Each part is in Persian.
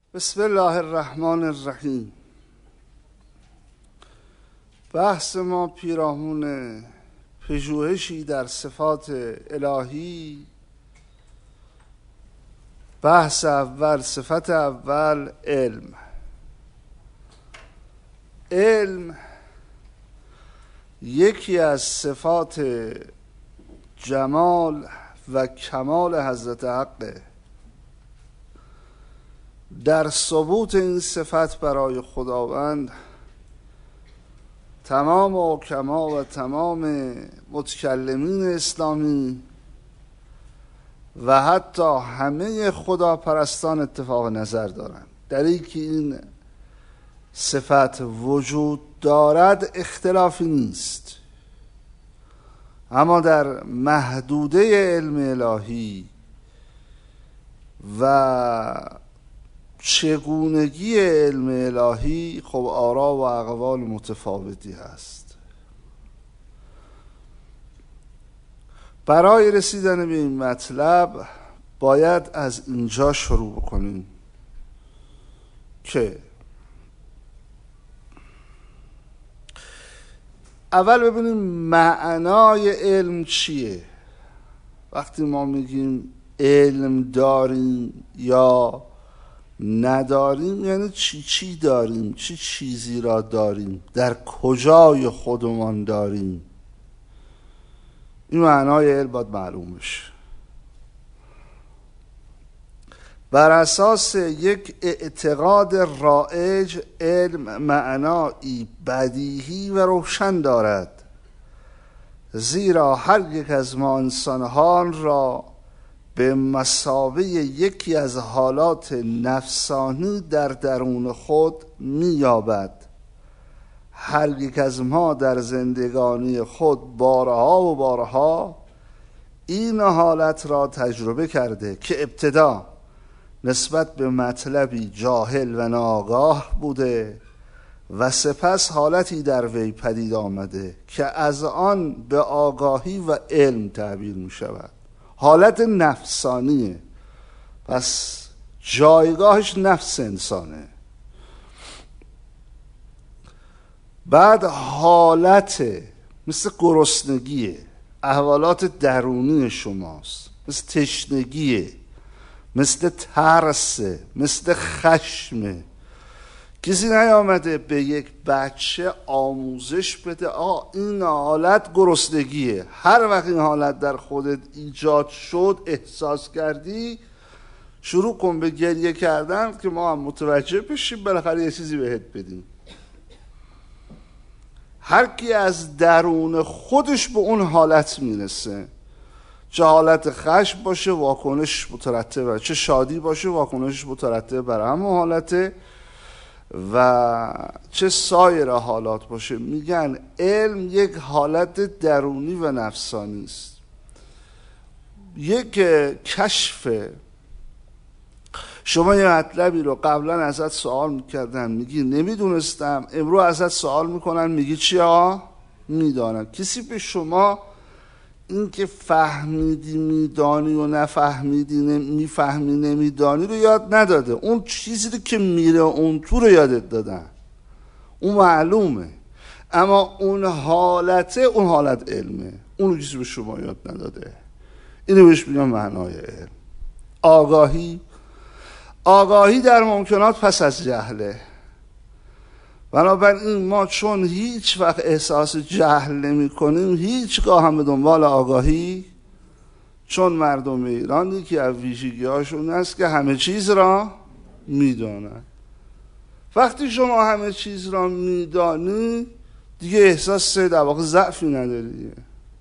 بسم الله الرحمن الرحیم. بحث ما پیرامون پژوهشی در صفات الهی. بحث اول، صفت اول، علم. علم یکی از صفات جمال و کمال حضرت حقه. در ثبوت این صفت برای خداوند تمام حکما و تمام متکلمین اسلامی و حتی همه خداپرستان اتفاق نظر دارند در اینکه این صفت وجود دارد. اختلافی نیست، اما در محدوده علم الهی و چگونگی علم الهی خب آرا و اقوال متفاوتی هست. برای رسیدن به این مطلب باید از اینجا شروع بکنیم که اول ببینیم معنای علم چیه. وقتی ما میگیم علم داریم یا نداریم یعنی چی داریم، چه چیزی را داریم، در کجای خودمان داریم. این معنای علم باید معلوم بشه. بر اساس یک اعتقاد رایج علم معنایی بدیهی و روشن دارد، زیرا هر یک از ما انسانان را به مثابه یکی از حالات نفسانی در درون خود می‌یابد. هر یک از ما در زندگانی خود بارها و بارها این حالت را تجربه کرده که ابتدا نسبت به مطلبی جاهل و ناآگاه بوده و سپس حالتی در وی پدید آمده که از آن به آگاهی و علم تعبیر می شود. حالت نفسانیه، پس جایگاهش نفس انسانه. بعد حالت مثل گرسنگیه، احوالات درونی شماست، مثل تشنگیه، مثل ترسه، مثل خشمه. کسی نیامده به یک بچه آموزش بده این حالت گرسنگیه، هر وقت این حالت در خودت ایجاد شد احساس کردی شروع کن به گریه کردن که ما هم متوجه بشیم بالاخره یه چیزی بهت بدیم. هر کی از درون خودش به اون حالت میرسه، چه حالت خشم باشه واکنش مترتب بر، چه شادی باشه واکنش مترتب بر همون حالته، و چه سایر حالات باشه. میگن علم یک حالت درونی و نفسانی است، یک کشف. شما یه مطلبی رو قبلا ازت سوال میکردن میگی نمیدونستم، امروز ازت سوال میکنن میگی چیا؟ میدانم. کسی به شما این که فهمیدی میدانی و نفهمیدی میفهمی نمیدانی رو یاد نداده. اون چیزی که میره اون تو رو یادت دادن، اون معلومه، اما اون حالته، اون حالت علمه، اون رو کسی به شما یاد نداده. اینو بهش میگم معنای علم. آگاهی در ممکنات پس از جهله. بنابراین ما چون هیچ وقت احساس جهل نمی کنیم، هیچگاه هم به دنبال آگاهی، چون مردم ایران یکی از ویژگی‌هاشون است که همه چیز را میدانند. وقتی شما همه چیز را میدانی دیگه احساس در واقع ضعفی نداری.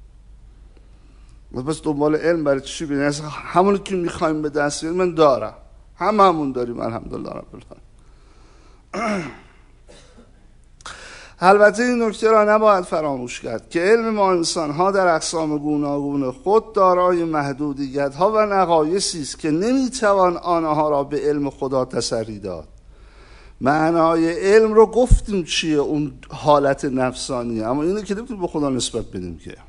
بس دنبال علم برای چی بینید؟ همونی که میخوایم به دست بیاریم من دارم، همون داریم الحمدلله رب العالمین. البته این نکته را نباید فراموش کرد که علم ما انسان‌ها در اقسام گوناگون خود دارای محدودیت‌ها و نقایصی است که نمی‌توان آنها را به علم خدا تسری داد. معنای علم رو گفتیم چیه، اون حالت نفسانیه، اما اینو که نمی‌تونیم به خدا نسبت بدیم که.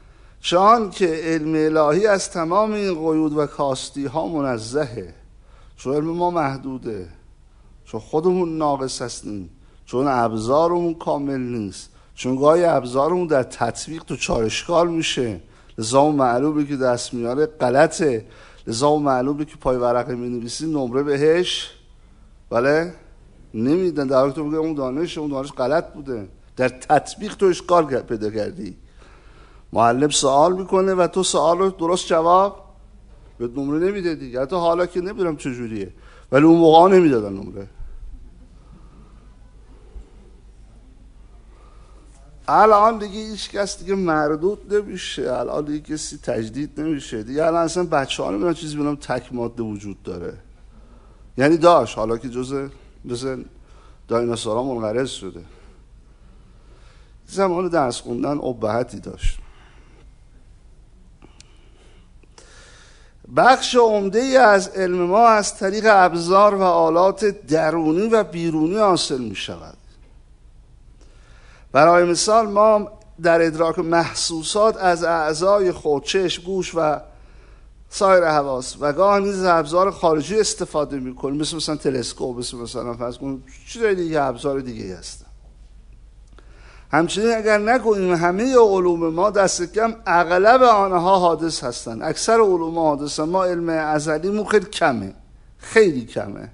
چون که علم الهی از تمام این قیود و کاستی ها منزهه، چون علم ما محدوده، چون خودمون ناقص هستیم، چون ابزارمون کامل نیست، چون گاهی ابزارمون در تطبیق تو چارشکال میشه، لذا اون معلومه که دست میاره غلطه، لذا اون معلومه که پای ورقه مینویسی نمره بهش بله نمیدن، در حالی که تو بگه اون دانش غلط بوده، در تطبیق تو اشکال پیدا کردی. معلم سوال میکنه و تو سوال رو درست جواب به نمره نمیده دیگه. حتی حالا که نمیدونم چجوریه، ولی اون موقع نمیدادن نمره. الان دیگه هیچ کس دیگه مردود نمیشه، الان دیگه کسی تجدید نمیشه دیگه. الان اصلا بچه ها نمیدونم چیزی بینم تک ماده وجود داره، یعنی داشت، حالا که جزء دایناسورها منقرض شده. زمان درس خوندن ابهتی داشت. بخش عمده ای از علم ما از طریق ابزار و آلات درونی و بیرونی حاصل می شود. برای مثال ما در ادراک محسوسات از اعضای خود، چشم، گوش و سایر حواس و گاه نیز ابزار خارجی استفاده می کنیم، مثلا تلسکوپ، مثلا فرض کنیم چیزای دیگه، ابزار دیگه هستن. همچنین اگر نگوییم همه علوم ما دست کم اغلب آنها حادث هستند. اکثر علوم حادث، ما علم ازلیمون خیلی کمه، خیلی کمه.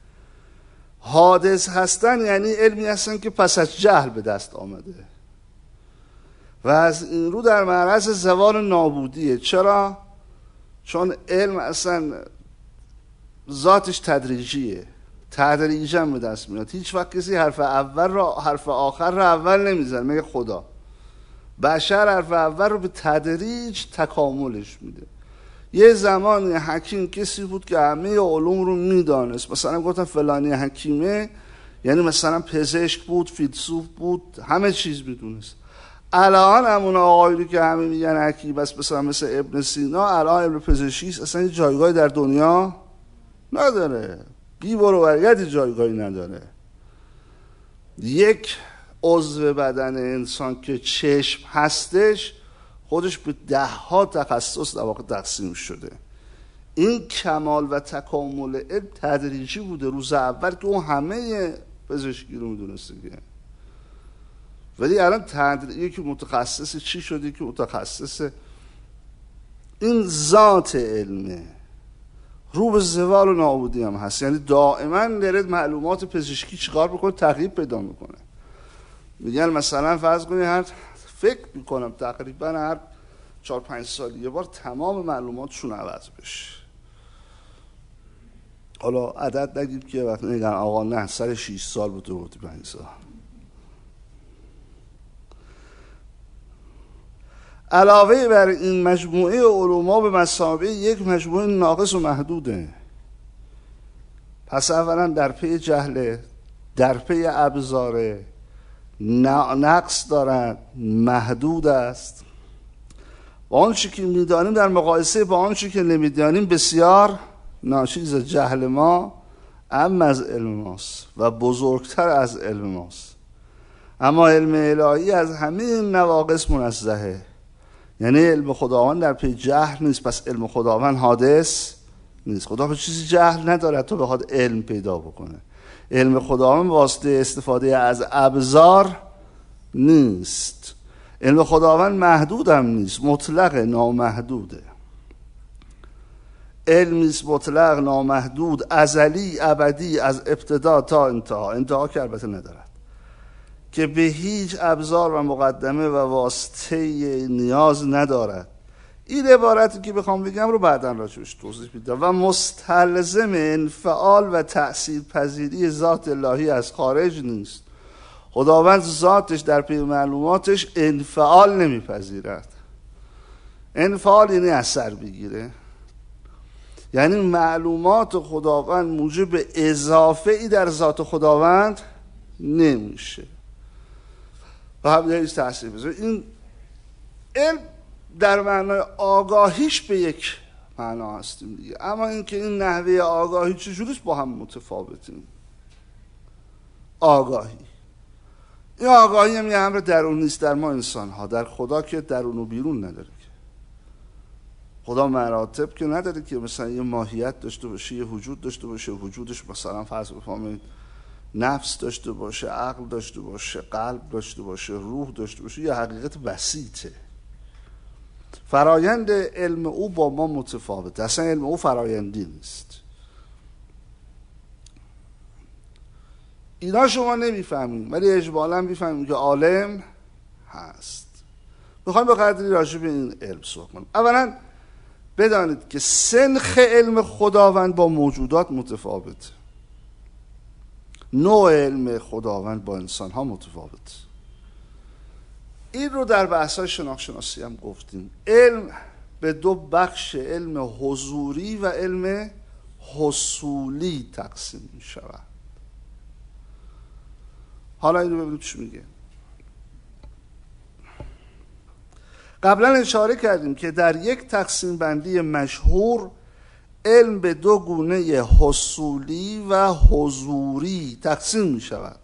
حادث هستن یعنی علمی هستن که پس از جهل به دست آمده و از این رو در معرض زوال نابودیه. چرا؟ چون علم اصلا ذاتش تدریجیه، تدریجاً به دست میاد. هیچ وقت کسی حرف آخر رو اول نمیزنه، مگه خدا. بشر حرف اول رو به تدریج تکاملش میده. یه زمانی حکیم کسی بود که همه علوم رو میدانست، مثلا گفتن فلانی حکیمه، یعنی مثلا پزشک بود، فیلسوف بود، همه چیز میدونست. الان همون آقایی که همه میگن حکیم بس، مثل ابن سینا، الان علم پزشکی اصلا یه جایگاهی در دنیا نداره، بی برو برگردی جایگاهی نداره. یک عضو بدن انسان که چشم هستش خودش به 10 ها تخصص در واقع تقسیم شده. این کمال و تکامل علم تدریجی بوده. روز اول که اون همه پزشکی رو میدونسته که، ولی الان تدریجی که متخصص چی شده، که متخصص این ذات علمه، رو به زوال و نابودی هم هست. یعنی دائما داره معلومات پزشکی چیکار بکنه، تغییر پیدا میکنه. میگن مثلا فرض کنید هر فکر میکنم تقریبا هر 4-5 سال یه بار تمام معلوماتشون عوض بشه. حالا عدد نگیم که وقتی میگن آقا نه سر 6 سال بوده 5 سال. علاوه بر این مجموعه علوم به مثابه یک مجموعه ناقص و محدوده. پس اولا در پی جهل، در پی ابزار، نقص دارد، محدود است. با آنچه که میدانیم در مقایسه با آنچه که نمیدانیم بسیار ناچیز. جهل ما اعم از علم ماست و بزرگتر از علم ماست، اما علم الهی از همه این نواقص منزهه. یعنی علم خداوند در پی جهل نیست، پس علم خداوند حادث نیست. خدا به چیزی جهل ندارد تو بخواد علم پیدا بکنه. علم خداوند واسطه استفاده از ابزار نیست. علم خداوند محدود هم نیست، مطلق، نامحدوده. علمی است مطلق، نامحدود، ازلی، ابدی، از ابتدا تا انتها که البته ندارد، که به هیچ ابزار و مقدمه و واسطه نیاز ندارد. این عبارتی که بخوام بگم رو بعداً راجعش توضیح میدم. و مستلزم انفعال و تأثیر پذیری ذات الهی از خارج نیست. خداوند ذاتش در پی معلوماتش انفعال نمیپذیرد. انفعال یعنی اثر بگیره، یعنی معلومات خداوند موجب اضافه ای در ذات خداوند نمیشه و همین تأثیر بذاره. این علم در معنای آگاهیش به یک معنا هستیم دیگه، اما اینکه این نحوه آگاهی چجوریست با هم متفاوتیم. آگاهی، این آگاهی هم یه امر درون نیست در ما انسان ها، در خدا که درون و بیرون نداره که. خدا مراتب که نداره که مثلا یه ماهیت داشته باشه، یه وجود داشته باشه، وجودش مثلا فرض بفرمایید نفس داشته باشه، عقل داشته باشه، قلب داشته باشه، روح داشته باشه. یه حقیقت بسیطه. فرایند علم او با ما متفاوته. اصلا علم او فرایندی نیست. اینا شما نمیفهمید، ولی اجمالا میفهمید که عالم هست. میخوایم به قدری راجع به این علم صحبت کنیم. اولا بدانید که سنخ علم خداوند با موجودات متفاوته. نوع علم خداوند با انسان ها متفاوت. این رو در بحث‌های شناخت هم گفتیم. علم به دو بخش، علم حضوری و علم حصولی تقسیم می شود. حالا این رو ببینید چی میگه. قبلا اشاره کردیم که در یک تقسیم بندی مشهور علم به دو گونه حصولی و حضوری تقسیم می شود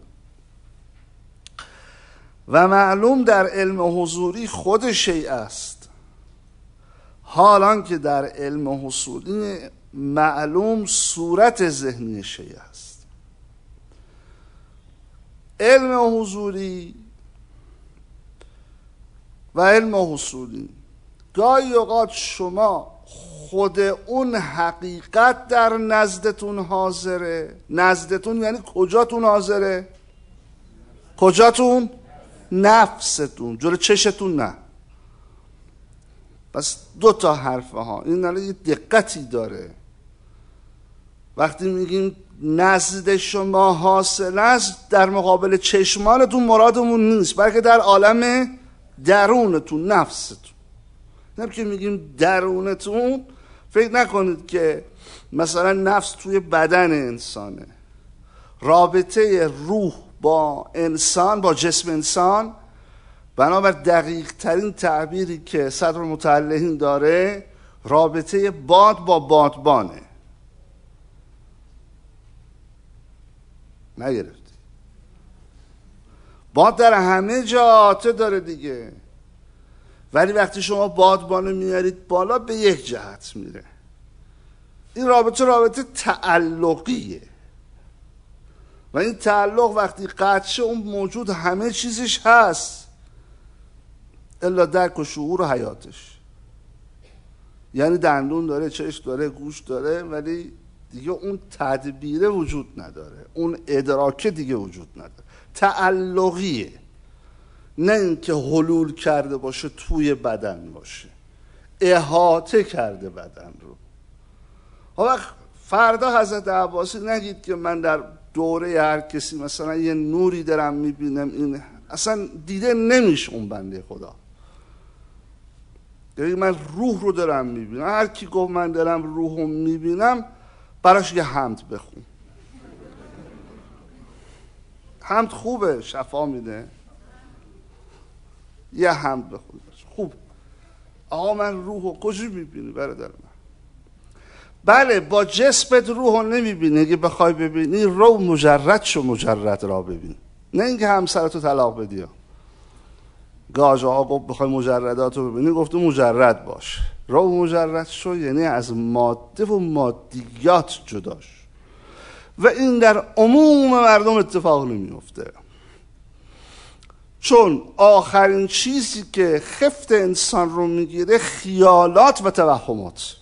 و معلوم در علم حضوری خود شیء است، حالان که در علم حصولی معلوم صورت ذهنی شیء است. علم حضوری و علم حصولی گاهی اوقات شما خود اون حقیقت در نزدتون حاضره. نزدتون یعنی کجاتون حاضره؟ کجاتون؟ نفستون، جلو چشتون نه. پس دو تا حرفه ها این یه دقتی داره. وقتی میگیم نزد شما حاصل است، در مقابل چشمانتون مرادمون نیست، بلکه در عالم درونتون، نفستون. نه که میگیم درونتون، فکر نکنید که مثلا نفس توی بدن انسانه. رابطه روح با انسان، با جسم انسان، بنابر دقیق ترین تعبیری که صدر متعلهین داره، رابطه باد با بادبانه. نگرفتی؟ باد در همه جا آته داره دیگه، ولی وقتی شما بادبانو میارید بالا به یک جهت میره. این رابطه تعلقیه و این تعلق وقتی قطع شه اون موجود همه چیزش هست الا درک و شعور و حیاتش. یعنی دندون داره، چشم داره، گوش داره، ولی دیگه اون تدبیره وجود نداره، اون ادراکه دیگه وجود نداره. تعلقیه، نه اینکه حلول کرده باشه توی بدن باشه، احاطه کرده بدن رو. حالا فردا حضرت عباسی نگید که من در دوره هر کسی مثلا یه نوری دارم میبینم، این اصلا دیده نمیشه اون بنده خدا. یعنی من روح رو دارم میبینم. هر کی گفت من دارم روح رو میبینم براش یه حمد بخون. حمد خوبه، شفا میده. یه حمد بخون خوب. آقا من روح رو کجا میبینی برادر من؟ بله با جسمت روح رو نمیبینی. اگه بخوای ببینی رو مجرد شو، مجرد را ببین، نه اینکه همسرتو طلاق بدی. گاج آقا گفت بخوای مجردات رو ببینی، گفت مجرد باش. رو مجرد شو یعنی از ماده و مادیات جداش، و این در عموم مردم اتفاق نمیفته. چون آخرین چیزی که خفت انسان رو میگیره خیالات و توهمات،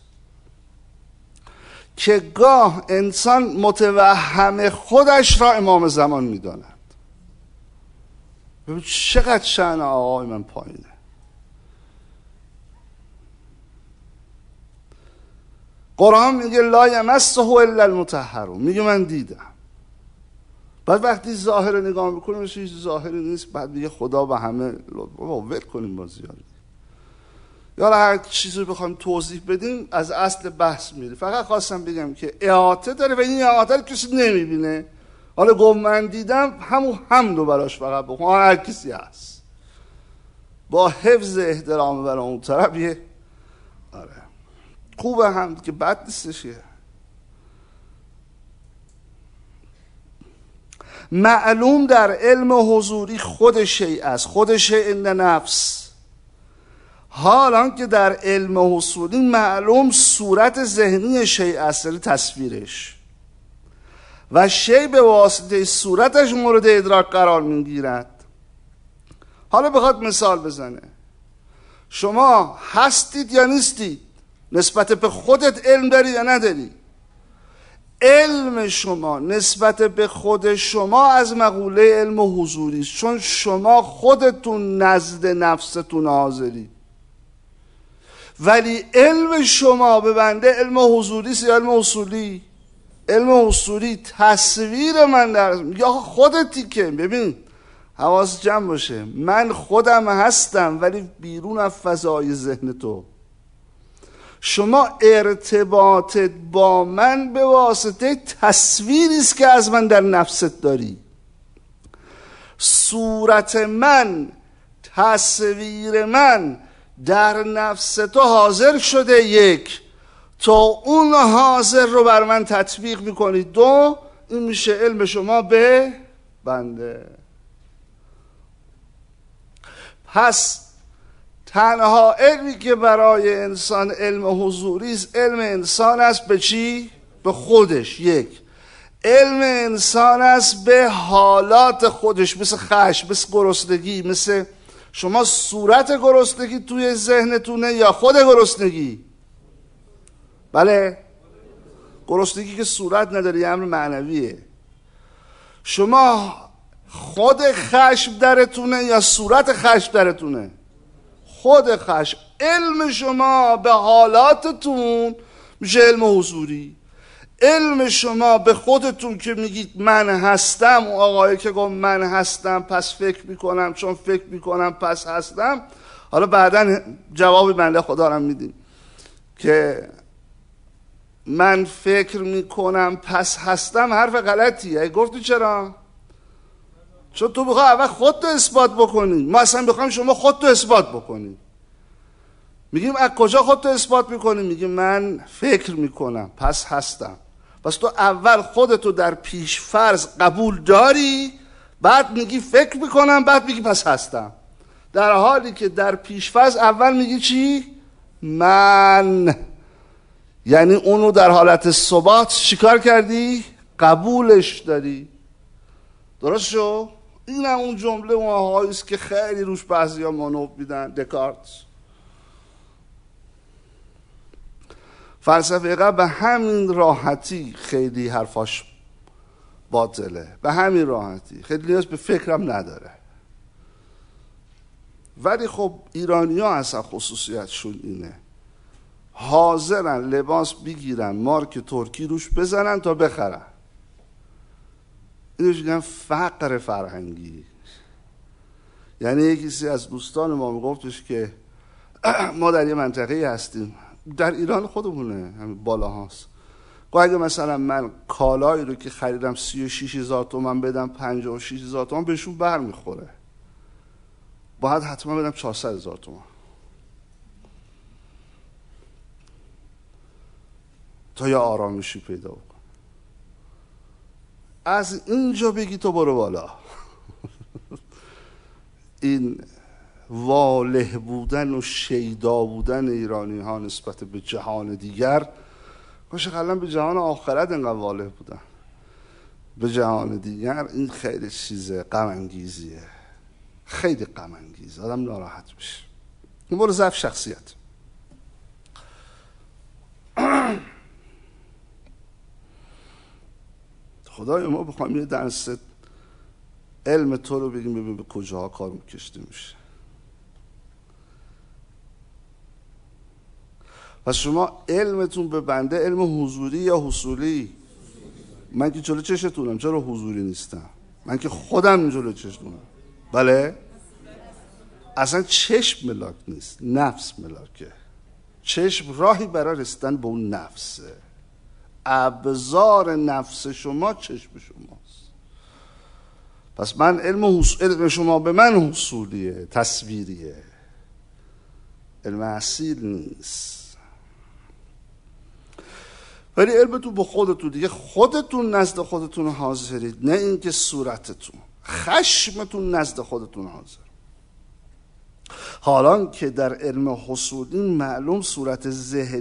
که گاه انسان متوهم خودش را امام زمان میداند. ببین چقدر شأن آقای من پایینه. قرآن میگه لا یمسه الا المطهرون، میگه من دیدم. بعد وقتی ظاهر رو نگاه میکنیم هیچ ظاهری نیست، بعد میگه خدا به همه بابا ول کنیم بازی ها. یا هر چیزی رو بخوایم توضیح بدیم از اصل بحث میره. فقط خواستم بگم که احاطه داره و این احاطه رو کسی نمیبینه. حالا گفت من دیدم، همون حمد رو براش فقط بخون، هر کسی هست با حفظ احترام برای اون طرف. یه آره خوبه حمد که بد نیستش. معلوم در علم حضوری خود شیء است، خود شیء اند نفس، حالان که در علم حصولی معلوم صورت ذهنی شیء اصلی تصویرش و شیء به واسطه صورتش مورد ادراک قرار میگیرد. حالا بخواد مثال بزنه، شما هستید یا نیستید؟ نسبت به خودت علم داری یا نداری؟ علم شما نسبت به خود شما از مقوله علم حضوری است، چون شما خودتون نزد نفستون حاضری. ولی علم شما به بنده علم حضوری است یا علم اصولی؟ علم اصولی. تصویر من در یا خودتی که ببین حواس جمع باشه، من خودم هستم ولی بیرون از فضای ذهن تو. شما ارتباطت با من به واسطه تصویری است که از من در نفست داری. صورت من، تصویر من در نفس تو حاضر شده. یک، تو اون حاضر رو بر من تطبیق میکنی. دو، این میشه علم شما به بنده. پس تنها علمی که برای انسان علم حضوری است، علم انسان است به چی؟ به خودش. یک، علم انسان است به حالات خودش، مثل خشم، مثل گرسنگی. مثل شما صورت گرسنگی توی ذهنتونه یا خود گرسنگی؟ بله، گرسنگی که صورت نداره، یه امر معنویه. شما خود خشم درتونه یا صورت خشم درتونه؟ خود خشم. علم شما به حالاتتون میشه علم حضوری. علم شما به خودتون که میگید من هستم، اون آقایی که گفت من هستم پس فکر میکنم، چون فکر میکنم پس هستم. حالا بعداً جواب بنده خدا رو میدیم که من فکر میکنم پس هستم حرف غلطیه. گفتی چرا؟ چون تو بخواه اول خودتو اثبات بکنی. ما اصلا بخوایم شما خودتو اثبات بکنی. میگیم از کجا خودتو اثبات میکنی؟ میگیم من فکر میکنم پس هستم. پس تو اول خودتو در پیش فرض قبول داری، بعد میگی فکر میکنم، بعد میگی پس هستم. در حالی که در پیش فرض اول میگی چی؟ من. یعنی اونو در حالت ثبات چیکار کردی؟ قبولش داری. درست شو؟ این هم اون جمله اون آقایی است که خیلی روش بعضیا مانور میدن، دکارت. فلسفه قبل به همین راحتی خیلی حرفاش باطله، به همین راحتی، خیلی نیاز به فکرم نداره. ولی خب ایرانی ها اصلا خصوصیتشون اینه، حاضرن لباس بگیرن مارک ترکی روش بزنن تا بخرن. اینوش میگن فقر فرهنگی. یعنی یکیسی از دوستان ما میگفتش که ما در یه منطقه هستیم، در ایران خودمونه، همین بالا هاست. اگه مثلا من کالایی رو که خریدم 36,000 تومان بدم 56,000 تومان، بهشون بر میخوره. باید حتما بدم 400,000 تومان تا یه آرامشی پیدا بکن. از اینجا بگی تو برو بالا. این واله بودن و شیدا بودن ایرانی ها نسبت به جهان دیگر، کاش قبلا به جهان آخرت انقدر واله بودن. به جهان دیگر این خیلی چیزه غم انگیزیه، خیلی غم انگیز، آدم ناراحت میشه. این برو ضعف شخصیت. خدای ما بخوایم یه درس علم تو رو بگیم ببین به کجاها کار کشته میشه. پس شما علمتون به بنده علم حضوری یا حصولی؟ من که جلو چشتونم، چرا حضوری نیستم؟ من که خودم جلو چشتونم. بله؟ اصلا چشم ملاک نیست، نفس ملاکه. چشم راهی برای رسیدن به اون نفسه. ابزار نفس شما چشم شماست. پس من علم شما به من حصولیه، تصویریه، علم اصیل نیست. ولی علمتون به خودتون دیگه، خودتون نزد خودتون حاضرید، نه اینکه صورتتون. خشمتون نزد خودتون حاضر. حالا که در علم حصولی معلوم صورت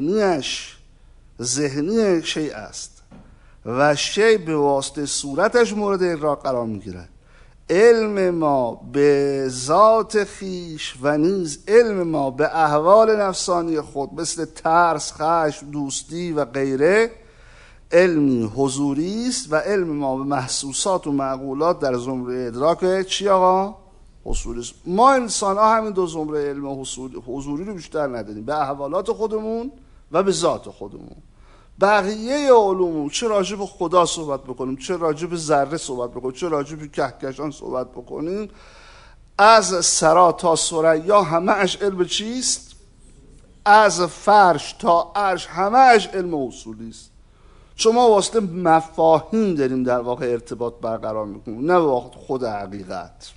ذهنی شیء است و شیء به واسطه صورتش مورد ادراک قرار میگیرد. علم ما به ذات خیش و نیز علم ما به احوال نفسانی خود مثل ترس، خشم، دوستی و غیره علمی حضوری است و علم ما به محسوسات و معقولات در زمره ادراک چی آقا؟ حضوری است. ما انسان ها همین دو زمره علم حضوری رو بیشتر نداریم، به احوالات خودمون و به ذات خودمون. بقیه علوم چه راجع به خدا صحبت بکنیم، چه راجع به ذره صحبت بکنیم، چه راجع به کهکشان صحبت بکنیم، از ثری تا ثریا همه اش علم چیست؟ از فرش تا عرش همه اش علم اصولی است. شما واسطه مفاهیم داریم در واقع ارتباط برقرار میکنیم، نه به خود حقیقت.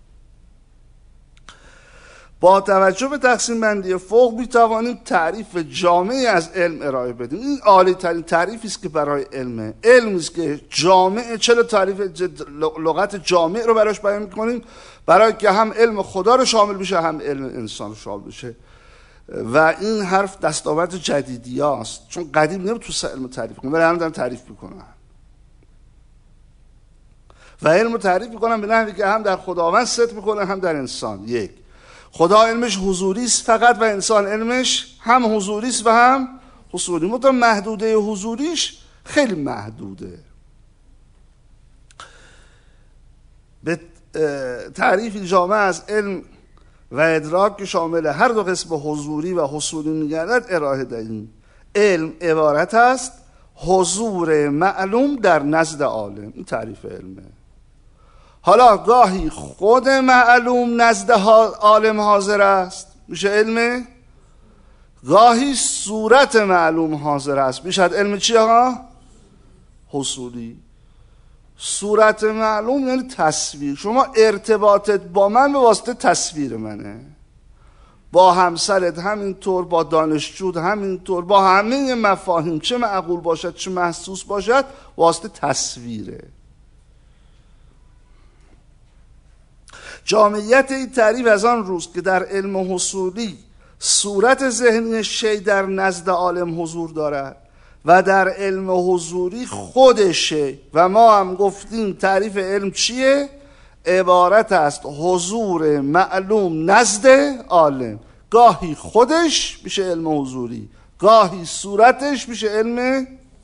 با توجه به تقسیم بندی فوق میتوانیم تعریف جامعی از علم ارائه بدیم. این عالی ترین تعریفی است که برای علمه. علمی است که جامع. چرا تعریف لغت جامع رو براش بیان میکنیم؟ برای که هم علم خدا رو شامل بشه، هم علم انسان رو شامل بشه. و این حرف دستاورد جدیدی هاست، چون قدیم نمیتونست علم تعریف کنم، ولی الان دارن تعریف میکنن و علم تعریف میکنن به نحوی که هم در خداوند صدق میکنه هم در انسان. یک، خدا علمش حضوری است فقط و انسان علمش هم حضوری است و هم حصولی. مطمئن محدوده حضوریش خیلی محدوده. به تعریف جامع از علم و ادراک که شامل هر دو قسم حضوری و حصولی می‌گردد ارائه دهیم. علم عبارت است حضور معلوم در نزد عالم. این تعریف علمه. حالا گاهی خود معلوم نزد عالم حاضر است، میشه علم. گاهی صورت معلوم حاضر است، میشه علم چی ها؟ حصولی. صورت معلوم یعنی تصویر. شما ارتباطت با من به واسطه تصویر منه، با همسرت همینطور، با دانشجود همینطور، با همه مفاهیم چه معقول باشد چه محسوس باشد واسطه تصویره. جامعیت این تعریف از آن روز که در علم حصولی صورت ذهنی شیء در نزد عالم حضور دارد و در علم حضوری خود شیء، و ما هم گفتیم تعریف علم چیه؟ عبارت است حضور معلوم نزد عالم. گاهی خودش میشه علم حضوری، گاهی صورتش میشه علم.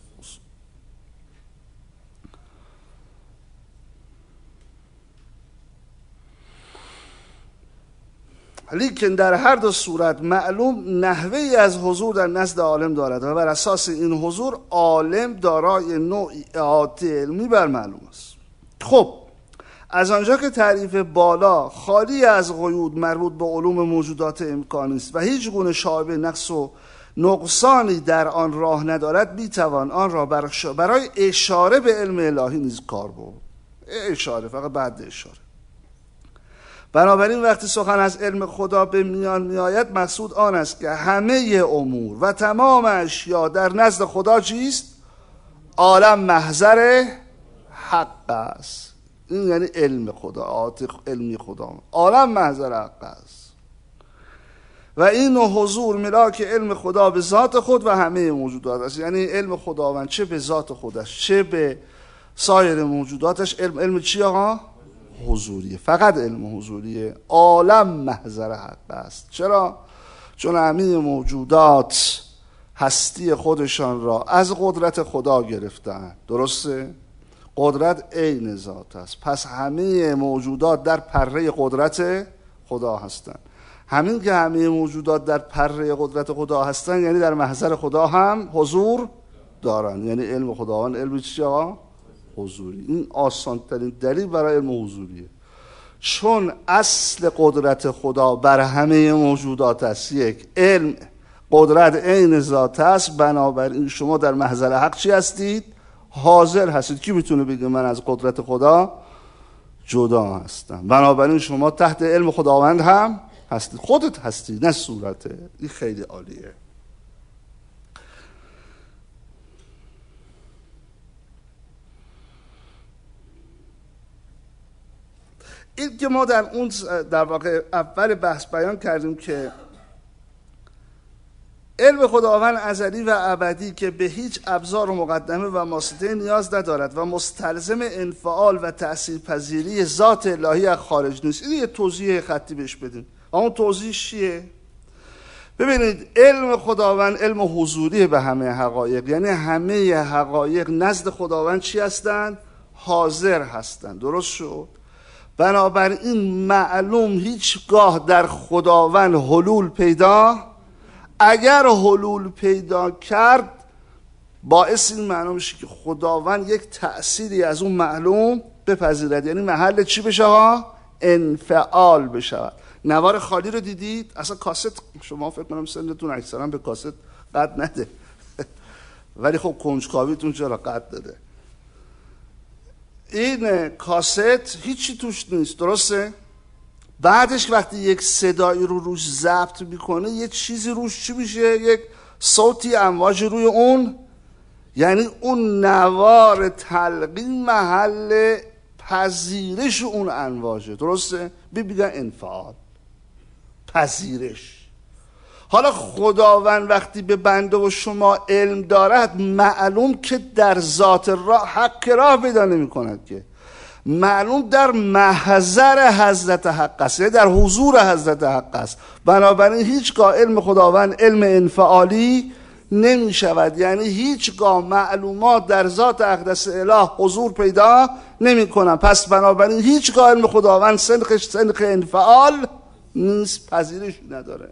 لیکن در هر دو صورت معلوم نحوهی از حضور در نزد عالم دارد و بر اساس این حضور عالم دارای نوعی احاطه علمی بر معلوم است. خب از آنجا که تعریف بالا خالی از قیود مربوط به علوم موجودات امکانی است و هیچ گونه شایبه نقص و نقصانی در آن راه ندارد، میتوان آن را برای اشاره به علم الهی نیز کار برد. اشاره، فقط بعد اشاره. بنابراین وقتی سخن از علم خدا به میان میآید مقصود آن است که همه امور و تمام اشیا در نزد خدا چیست؟ عالم محضر حق است. این یعنی علم خدا، علمی خدا. عالم محضر حق است و این حضور ملاک علم خدا به ذات خود و همه موجودات است. یعنی علم خداوند چه به ذات خودش چه به سایر موجوداتش علم چی آقا؟ حضوریه، فقط علم حضوریه. عالم محضر حق است. چرا؟ چون همه موجودات هستی خودشان را از قدرت خدا گرفتن. درسته؟ قدرت عین ذات است، پس همه موجودات در پره قدرت خدا هستند. همین که همه موجودات در پره قدرت خدا هستند یعنی در محضر خدا هم حضور دارن. یعنی علم خداوند علم چی آقا؟ حضوری. این آسان ترین دلیل برای علم حضوریه، چون اصل قدرت خدا بر همه موجودات است. یک، علم قدرت عین ذات است. بنابراین شما در محضر حق چی هستید؟ حاضر هستید. کی میتونه بگه من از قدرت خدا جدا هستم؟ بنابراین شما تحت علم خداوند هم هستید، خودت هستی نه صورته. این خیلی عالیه. این که ما در اون در واقع اول بحث بیان کردیم که علم خداوند ازلی و ابدی که به هیچ ابزار و مقدمه و واسطه نیاز ندارد و مستلزم انفعال و تأثیرپذیری ذات الهی از خارج نیست. این یه توضیح خطی بهش بدیم. اون توضیح چیه؟ ببینید علم خداوند علم حضوری به همه حقایق، یعنی همه حقایق نزد خداوند چی هستند؟ حاضر هستند. درست شد؟ بنابراین معلوم هیچگاه در خداوند حلول پیدا، اگر حلول پیدا کرد باعث این معلوم میشه که خداوند یک تأثیری از اون معلوم بپذیرد، یعنی محل چی بشه ها؟ انفعال بشه. نوار خالی رو دیدید؟ اصلا کاست شما فکر کنم سنتون اکثرا به کاست قد نده ولی خب کنجکاویتون چرا قد داده. این کاست هیچی توش نیست، درسته؟ بعدش وقتی یک صدایی رو روش ضبط میکنه یه چیزی روش چی میشه؟ یک صوتی امواج روی اون، یعنی اون نوار تلقین محل پذیرش اون امواجه، درسته؟ بگن انفعال، پذیرش. حالا خداوند وقتی به بنده و شما علم دارد معلوم که در ذات راه حق راه پیدا نمی کند، که معلوم در محضر حضرت حق است، یعنی در حضور حضرت حق است. بنابراین هیچگاه علم خداوند علم انفعالی نمی شود، یعنی هیچگاه معلومات در ذات اقدس اله حضور پیدا نمی کنند. پس بنابراین هیچگاه علم خداوند سنخش سنخ انفعال نیست، پذیرش نداره.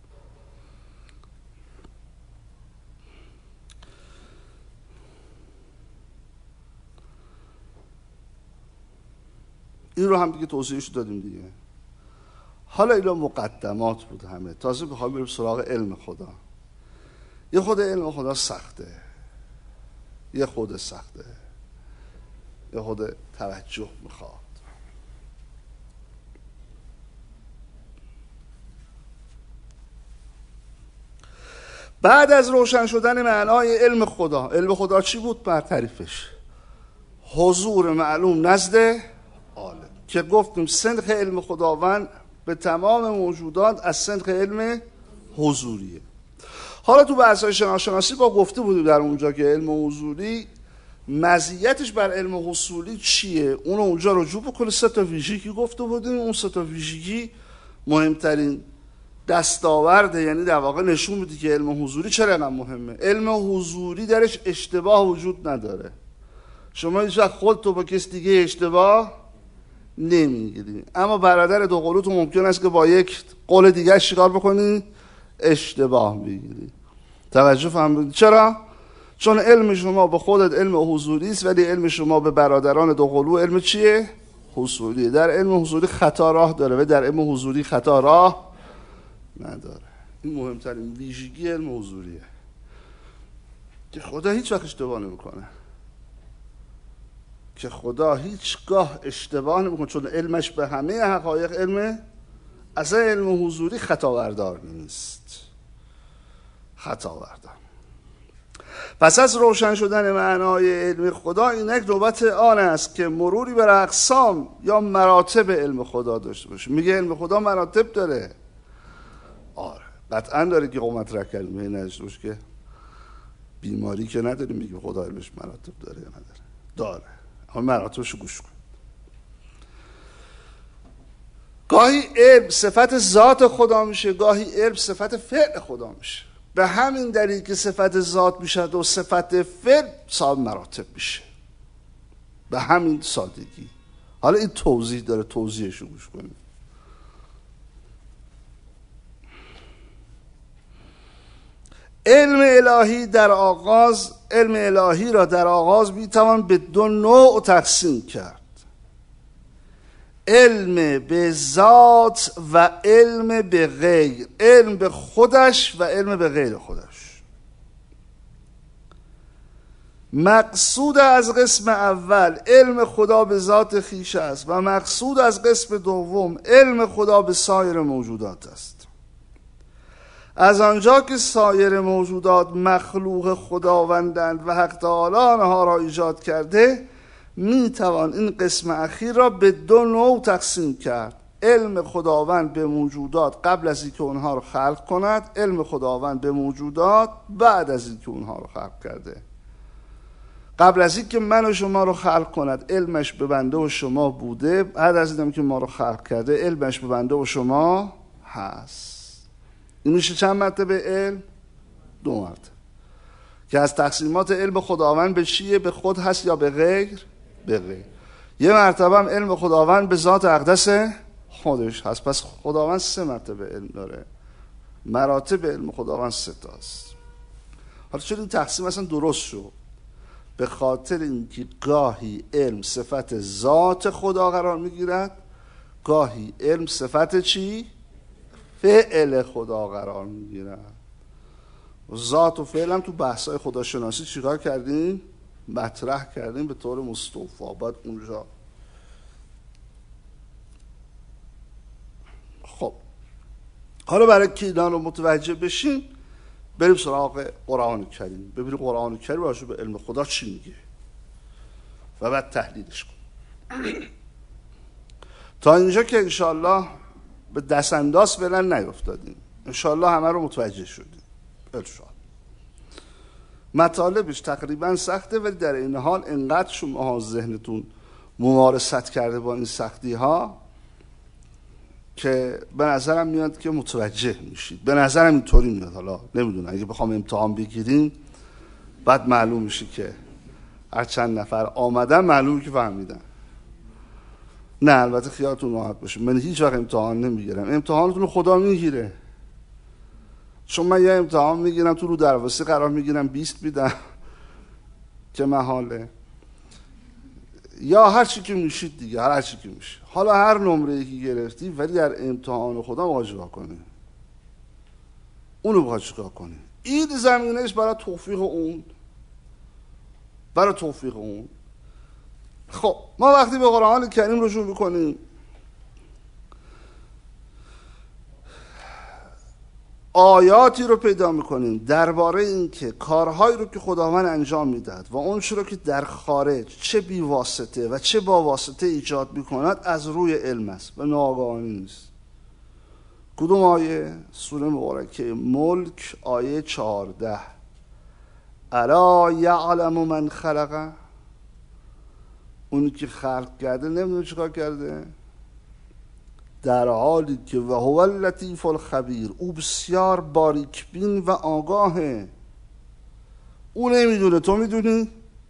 این رو هم دیگه توضیحش دادیم دیگه. حالا اینا مقدمات بود همه، تازه بخوایم بریم سراغ علم خدا. یه خود علم خدا سخته، یه خود سخته، یه خود توجه میخواد. بعد از روشن شدن معنای علم خدا، علم خدا چی بود؟ بر تعریفش حضور معلوم نزد عالم، که گفتیم سنخ علم خداوند به تمام موجودات از سنخ علم حضوریه. حالا تو بحث‌های شناسناسی با گفته بودیم در اونجا که علم حضوری مزیتش بر علم حصولی چیه، اونو اونجا رجوع بکنه. 3 تا ویژگی گفته بودیم، اون 3 تا ویژگی مهمترین دستاورده، یعنی در واقع نشون میده که علم حضوری چرا انقدر مهمه. علم حضوری درش اشتباه وجود نداره. شما هیچ وقت خودتو با کس دیگه اشتباه نمیگیری، اما برادر دو قلو تو ممکن است که با یک قول دیگه شکار بکنی اشتباه بگیری. توجه فهمیدید چرا؟ چون علم شما به خودت علم حضوری است، ولی علم شما به برادران دو قلو علم چیه؟ حصولیه. در علم حضوری خطا راه داره و در علم حضوری خطا راه نداره. این مهمترین ویژگی علم حضوریه که خدا هیچ وقت اشتباه نمیکنه، که خدا هیچگاه اشتباه نمیکنه، چون علمش به همه حقایق علم، اصلا علم حضوری خطاوردار نیست، خطاوردار. پس از روشن شدن معنای علم خدا اینک نوبت آن است که مروری بر اقسام یا مراتب علم خدا داشته باشه. میگه علم خدا مراتب داره. آره قطعا داره که قومت رکلمه نداشته باشه، که بیماری که نداره میگه خدا علمش مراتب داره یا نداره؟ داره، اما مراتبشو گوش کن. گاهی علم صفت ذات خدا میشه، گاهی علم صفت فعل خدا میشه. به همین دلیل که صفت ذات میشه و صفت فعل صاحب مراتب میشه، به همین سادگی. حالا این توضیح داره، توضیحشو گوش کنید. علم الهی در آغاز، علم الهی را در آغاز میتوان به 2 نوع تقسیم کرد: علم به ذات و علم به غیر، علم به خودش و علم به غیر خودش. مقصود از قسم اول علم خدا به ذات خویش است و مقصود از قسم دوم علم خدا به سایر موجودات است. از آنجا که سایر موجودات مخلوق خداوندند و حق تعالی آنها را ایجاد کرده، میتوان این قسم اخیر را به دو نوع تقسیم کرد: علم خداوند به موجودات قبل از اینکه اونها رو خلق کند، علم خداوند به موجودات بعد از اینکه اونها رو خلق کرده. قبل از اینکه من و شما رو خلق کند علمش به بنده و شما بوده، بعد از اینکه ما رو خلق کرده علمش به بنده و شما هست. این میشه چند مرتبه علم؟ 2 مرتبه، که از تقسیمات علم خداوند به چیه؟ به خود هست یا به غیر؟ به غیر. یه مرتبه هم علم خداوند به ذات اقدس خودش هست. پس خداوند 3 مرتبه علم داره. مراتب علم خداوند 3 تاست. حالا چرا این تقسیم اصلا درست شد؟ به خاطر اینکه گاهی علم صفت ذات خدا قرار میگیرد، گاهی علم صفت چی؟ فعل خدا قرار میگیرد. ذات و فعل هم تو بحث‌های خداشناسی چیکار کردیم؟ مطرح کردیم به طور مستوفا. بعد اونجا خب حالا برای که اینا رو متوجه بشیم بریم سراغ قرآن کریم، ببینیم قرآن کریم راجع به علم خدا چی میگه و بعد تحلیلش کنیم. تا اینجا که انشالله به دست انداز فعلا نیفتادیم، انشالله همه رو متوجه شدیم. انشالله مطالبش تقریبا سخته، ولی در این حال انقدر شما ذهنتون ممارست کرده با این سختی ها که به نظرم میاد که متوجه میشید. به نظرم اینطوری میاد. حالا نمیدونم، اگه بخوام امتحان بگیریم بعد معلوم میشه که هر چند نفر آمدن معلومه که فهمیدن. نه البته خیالتون راحت باشه، من هیچ وقت امتحان نمیگیرم. امتحانتون رو خدا میگیره. چون من یه امتحان میگیرم تو رو دروازه قرار میگیرم 20 میدم که محاله، یا هر چی که میشید دیگه، هر چی که میشه. حالا هر نمره‌ای که گرفتی، ولی در امتحان خدا باید چیکار کنی؟ اونو باید چیکار کنی؟ این زمینهش برای توفیق اون، برای توفیق اون. خب ما وقتی به قرآن کریم رجوع میکنیم، آیاتی رو پیدا میکنیم درباره این که کارهایی رو که خداوند انجام میدهد و اون رو که در خارج چه بی واسطه و چه با واسطه ایجاد میکند از روی علم است و ناآگاهانه نیست. کدوم آیه؟ سوره مبارکه ملک آیه 14. الا یعلم من خلقه، اونی که خلق کرده نمیدونه چیکار کرده؟ در حالی که و هو اللطیف الخبیر، او بسیار باریک بین و آگاهه. او نمیدونه، تو میدونی؟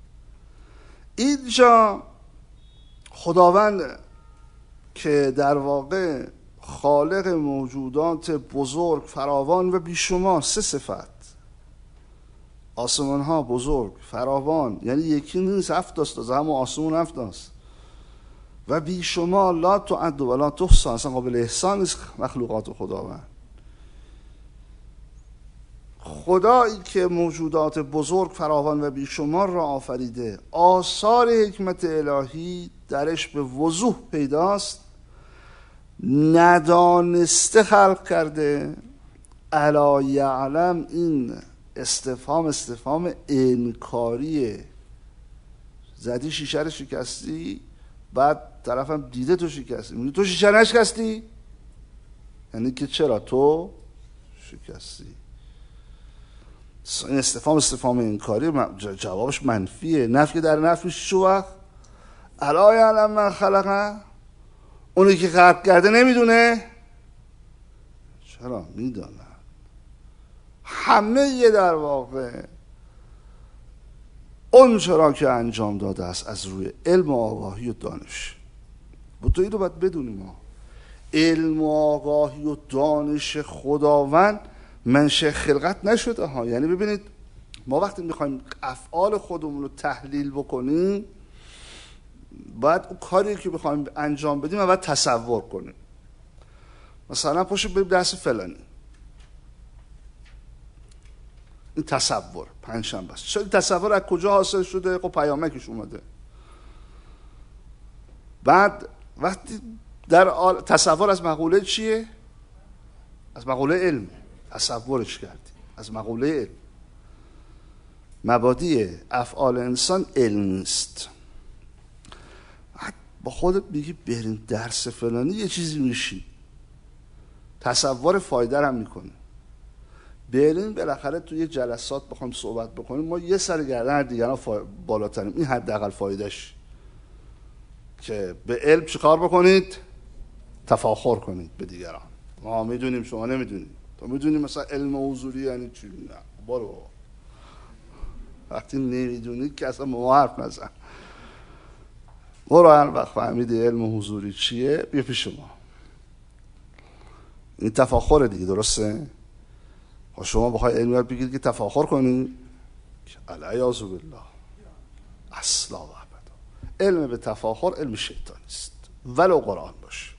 اینجا خداوند که در واقع خالق موجودات بزرگ فراوان و بیشمار، 3 صفت. آسمان ها بزرگ فراوان، یعنی یکی نیست، 7 تاست، از همون آسمون 7 تاست و بیشمار، لا تعد و لا تحصی، اصلا قابل احصا نیست مخلوقات خداوند. خدایی که موجودات بزرگ فراوان و بیشمار را آفریده، آثار حکمت الهی درش به وضوح پیداست. ندانسته خلق کرده. الا یعلم، این استفهام انکاریه. زدی شیشه رو شکستی، بعد طرفم دیده تو شکستی، میگه تو شیشه نشکستی؟ یعنی که چرا تو شکستی؟ این استفهام انکاری، جوابش منفیه. نفی در نفی شو وقت الا یعلم من خلقه، اونی که خلق کرده نمیدونه؟ چرا میدونه. همه یه در واقع اون چرا که انجام داده است از روی علم و آگاهی و دانش. بطوری رو باید بدونیم ما علم و آگاهی و دانش خداوند منشأ خلقت نشده ها. یعنی ببینید ما وقتی میخوایم افعال خودمون رو تحلیل بکنیم، باید اون کاری که بخوایم انجام بدیم اول تصور کنیم. مثلا پاشو بریم درس فلانی، این تصور پنجشنبه است. چرا تصور از کجا حاصل شده؟ خب پیامکش اومده. بعد وقتی در تصور از مقوله چیه؟ از مقوله علم تصورش کردی، از مقوله علم. مبادی افعال انسان علم است. با خودت میگی بریم درس فلانی یه چیزی میشی، تصور فایده رو هم میکنی. بریم بالاخره توی یه جلسات بخوام صحبت بکنیم ما یه سر گردن دیگران بالاتریم، این حداقل فایدهش که به علم چیکار بکنید؟ تفاخر کنید به دیگران. ما میدونیم شما نمیدونید، تو میدونی مثلا علم حضوری یعنی چی؟ نه برو، وقتی نمیدونید که اصلا ما حرف نزن. برو هر وقت فهمیدی علم حضوری چیه بیا پیش ما. این تفاخر دیگه، درسته؟ شما بخوای علم یاد بگیرید که تفاخر کنید، علیاذ بالله، اصلا و ابدا. علم به تفاخر علم شیطانی است، ولو قرآن باشه.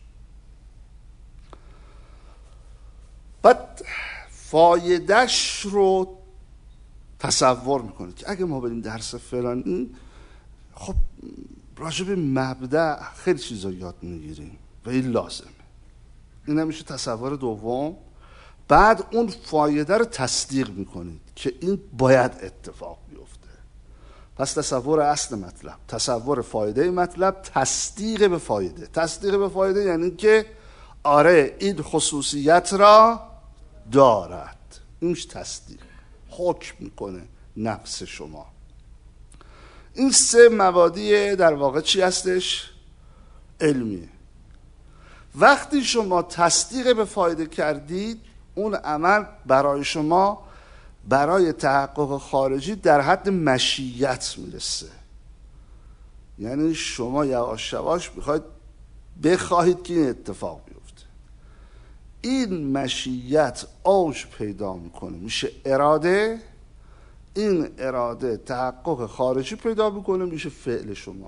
بعد فایدهش رو تصور میکنید که اگه ما بریم درس فلانی، خب راجع به مبدأ خیلی چیزا یاد میگیریم و این لازمه. این نمیشه تصور دوم. بعد اون فایده رو تصدیق میکنید که این باید اتفاق بیفته. پس تصور اصل مطلب، تصور فایده مطلب، تصدیق به فایده. تصدیق به فایده یعنی که آره این خصوصیت را دارد، اینش تصدیق، حکم میکنه نفس شما. این سه مبادی در واقع چی هستش؟ علمیه. وقتی شما تصدیق به فایده کردید، اون عمل برای شما برای تحقق خارجی در حد مشیت میرسه. یعنی شما یواش یواش بخواهید که این اتفاق بیفته. این مشیت اوج پیدا میکنه، میشه اراده. این اراده تحقق خارجی پیدا میکنه، میشه فعل شما.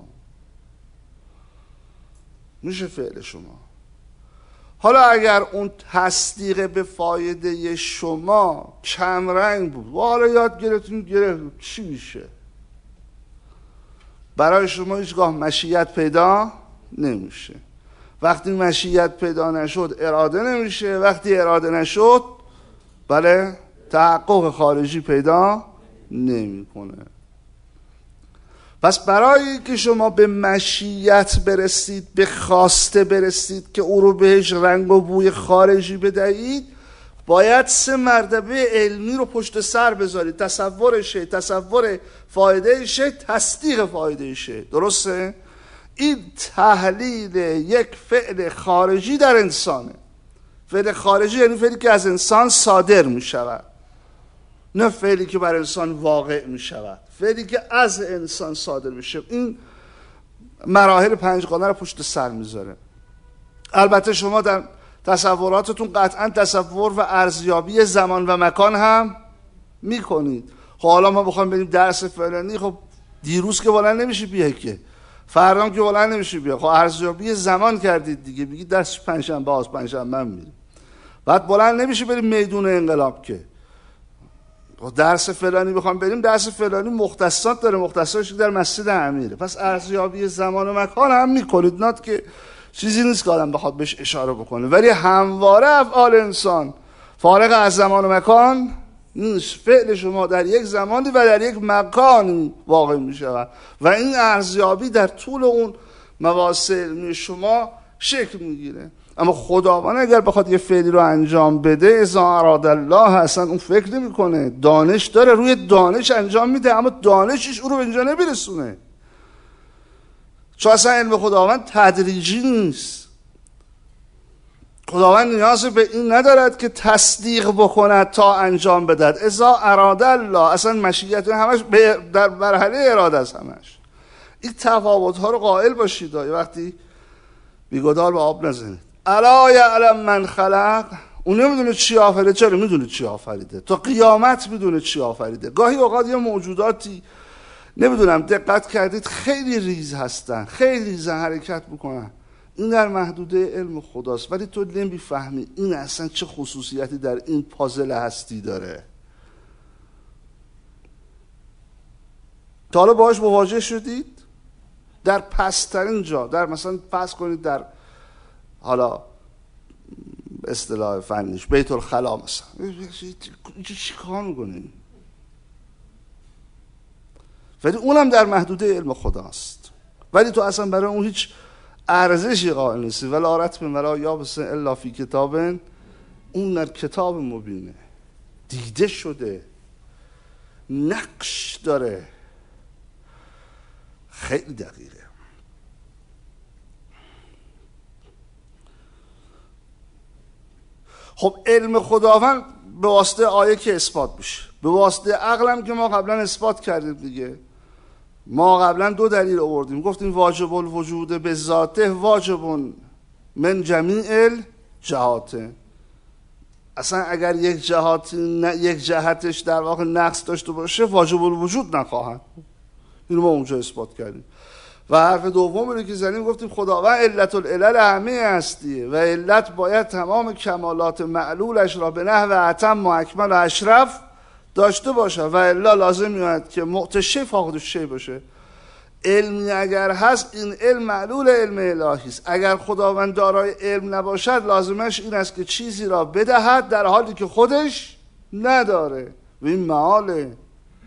حالا اگر اون تصدیق به فایده شما کم رنگ بود و حالا یاد گرفتیم چی میشه؟ برای شما هیچگاه مشیت پیدا نمیشه. وقتی مشیت پیدا نشد اراده نمیشه. وقتی اراده نشد بله تحقق خارجی پیدا نمیکنه. پس برای که شما به مشیت برسید، به خواسته برسید که او رو بهش رنگ و بوی خارجی بدهید، باید 3 مرتبه علمی رو پشت سر بذارید. تصورشه، تصور فایدهشه، تصدیق فایدهشه. درسته؟ این تحلیل یک فعل خارجی در انسانه. فعل خارجی یعنی فعلی که از انسان صادر می شود، نه فعلی که بر انسان واقع می شود، فعلی که از انسان صادر میشه. این مراحل 5 گانه رو پشت سر میذاره. البته شما در تصوراتتون قطعا تصور و ارزیابی زمان و مکان هم میکنید. خب حالا ما بخوایم بریم درس فلانی، خب دیروز که بلند نمیشه بیای، که فردا که بلند نمیشه بیای. خب ارزیابی زمان کردید دیگه، بگید درس پنجشنبه میریم. بعد بلند نمیشه بریم میدون انقلاب، که درس فلانی بخوام بریم، درس فلانی مختصات داره، مختصاتش در مسجد امیره. پس ارزیابی زمان و مکان هم میکنید، نات که چیزی نیست که آدم بخواد بهش اشاره بکنه. ولی همواره افعال انسان فارغ از زمان و مکان نیست. فعل شما در یک زمانی و در یک مکانی واقع میشود و این ارزیابی در طول اون مباحث علمی شما شکل میگیره. اما خداوند اگر بخواد یه فعلی رو انجام بده، اذا اراد الله، اصلا اون فکر نمیکنه، دانش داره، روی دانش انجام میده، اما دانشش او رو به اینجا نمیرسونه. چون اصلا علم خداوند تدریجی نیست. خداوند نیاز به این ندارد که تصدیق بکند تا انجام بدهد. اذا اراد الله، اصلا مشیت همش در مرحله اراده است. همش این تفاوت ها رو قائل باشید. وقتی بیگدار به آب نزنید. الا یعلم من خلق، اون نمیدونه چی آفریده. چرا میدونه چی آفریده؟ تا قیامت میدونه چی آفریده. گاهی اوقات یه موجوداتی نمیدونم دقت کردید خیلی ریز هستن، خیلی ریز حرکت میکنن، این در محدوده علم خداست، ولی تو نمیفهمی این اصلا چه خصوصیتی در این پازل هستی داره. تا حالا باهاش مواجه شدید؟ در پسترین جا، در مثلا فرض کنید در حالا اصطلاح فنیش بیت الخلا مثلا، اینجا چی کار میکنی؟ ولی اونم در محدوده علم خداست، ولی تو اصلا برای اون هیچ ارزشی قائل نیستی. ولا رتب ولا یابس الا فی کتاب، اون در کتاب مبینه، دیده شده، نقش داره، خیلی دقیقه. خب علم خداوند به واسطه آیه که اثبات میشه، به واسطه عقلم که ما قبلا اثبات کردیم دیگه. ما قبلا 2 دلیل آوردیم، گفتیم واجب الوجود به ذاته واجب من جمیع الجهات. اصلا اگر یک جهتش در واقع نقص داشته باشه واجب الوجود نخواهد. اینو ما اونجا اثبات کردیم. و حرف دومی رو که زدیم گفتیم خداوند علت العلل همه هستیه و علت باید تمام کمالات معلولش را به نحو اتم و اکمل و اشرف داشته باشه و الا لازم میاد که معتشه فاقد الشیء باشه. علمی اگر هست این علم معلول علم الهی است. اگر خداوند دارای علم نباشد لازمش این است که چیزی را بدهد در حالی که خودش نداره و این محاله.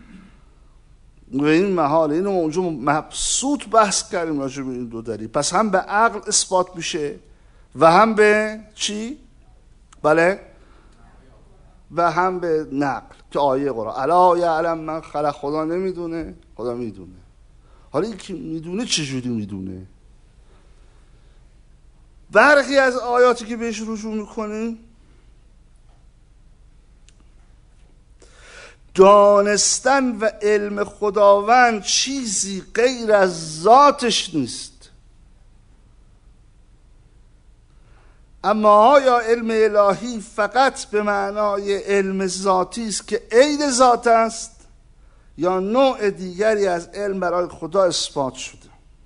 اینو اونجا مبسوط بحث کردیم راجع به این 2 دلیل. پس هم به عقل اثبات میشه و هم به چی؟ بله، و هم به نقل که آیه قرآن الا یعلم من خلق. خدا نمیدونه؟ خدا میدونه. حالا این که میدونه چجوری میدونه؟ برخی از آیاتی که بهش رجوع میکنیم دانستن و علم خداوند چیزی غیر از ذاتش نیست. اما آیا علم الهی فقط به معنای علم ذاتی است که عین ذات است یا نوع دیگری از علم برای خدا اثبات شده؟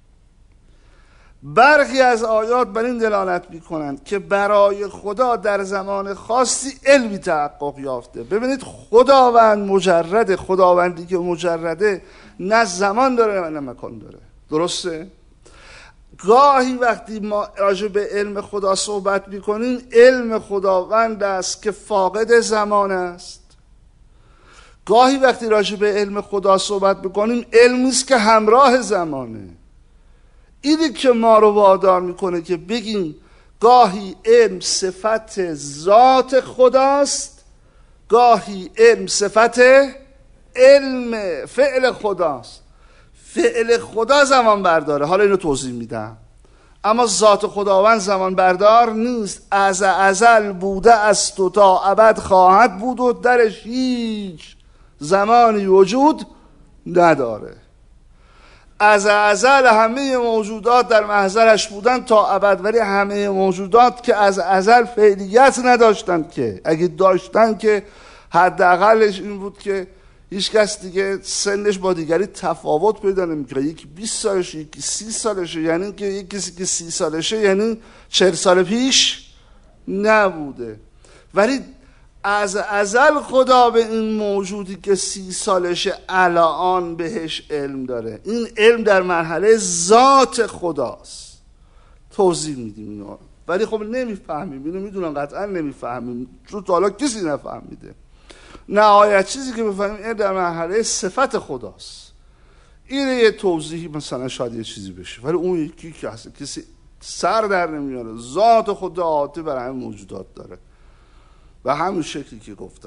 برخی از آیات بر این دلالت می‌کنند که برای خدا در زمان خاصی علمی تحقق یافته. ببینید خداوند مجرده، خداوندی که مجرده نه زمان داره نه مکان داره. درسته؟ گاهی وقتی ما راجع به علم خدا صحبت می‌کنیم علم خداوند است که فاقد زمان است. گاهی وقتی راجع به علم خدا صحبت می‌کنیم علمی است که همراه زمانه. اینی که ما رو وادار میکنه که بگیم گاهی علم صفت ذات خداست، گاهی علم صفت علم فعل خداست. فعل خدا زمان برداره، حالا اینو توضیح میدم. اما ذات خداوند زمان بردار نیست. از ازل بوده است و تا ابد خواهد بود و درش هیچ زمانی وجود نداره. از ازل همه موجودات در محضرش بودن تا ابد، ولی همه موجودات که از ازل فعلیت نداشتن، که اگه داشتن که حداقلش این بود که هیچ کس دیگه سنش با دیگری تفاوت پیدا نمی‌کنه. یکی 20 سالشه، یکی 30 سالشه، یعنی که یکی کسی که 30 سالشه یعنی 40 سال پیش نبوده. ولی از ازل خدا به این موجودی که 30 سالشه الان بهش علم داره. این علم در مرحله ذات خداست. توضیح میدیم اینو، ولی خب نمیفهمیم. اینو میدونم قطعا نمیفهمیم، چون تا حالا کسی نفهمیده. نهایت چیزی که بفهمیم این در مرحله صفت خداست. این یه توضیحی مثلا شاید یه چیزی بشه، ولی اون یکی که هست کسی سر در نمیاره. ذات خدا عاطفه بر همه موجودات داره و همین شکلی که گفتم.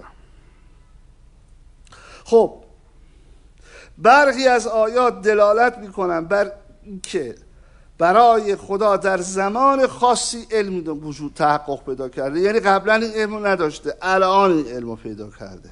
خب برخی از آیات دلالت میکنن بر اینکه برای خدا در زمان خاصی علم وجود تحقق پیدا کرده، یعنی قبلا این علم نداشته، الان این علم پیدا کرده.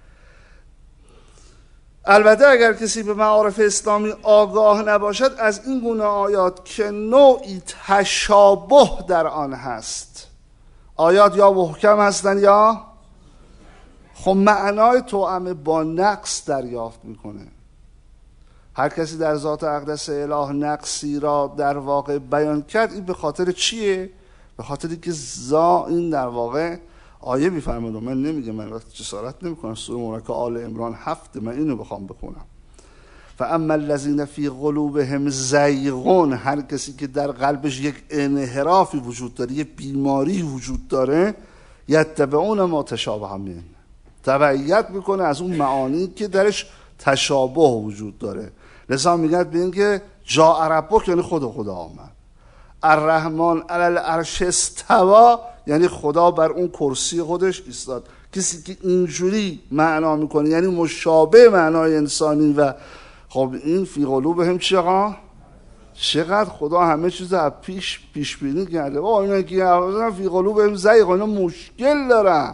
البته اگر کسی به معارف اسلامی آگاه نباشد از این گونه آیات که نوعی تشابه در آن هست، آیات یا محکم هستن یا خب معنای توأم با نقص دریافت میکنه. هر کسی در ذات اقدس اله نقصی را در واقع بیان کرد، این به خاطر چیه؟ به خاطری که این در واقع آیه میفرماید. من نمیگم، من وقت جسارت نمیکنم. سوره مبارکه آل عمران 7 من اینو بخوام بخونم. فاما الذین فی قلوبهم زیغ، هر کسی که در قلبش یک انحرافی وجود داره، یک بیماری وجود داره، یتبعون ما تشابه منه، تبعیت میکنه از اون معانی که درش تشابه وجود داره. لذا میگن به این که جاء ربک، یعنی خدا آمد. الرحمن علی العرش استوی یعنی خدا بر اون کرسی خودش ایستاد. کسی که اینجوری معنا میکنه یعنی مشابه معنای انسانی و خب این فی قلوبهم چقدر خدا همه چیز از پیش بینی کرده. با اینا که فی قلوبهم زیغ، اینا مشکل دارن،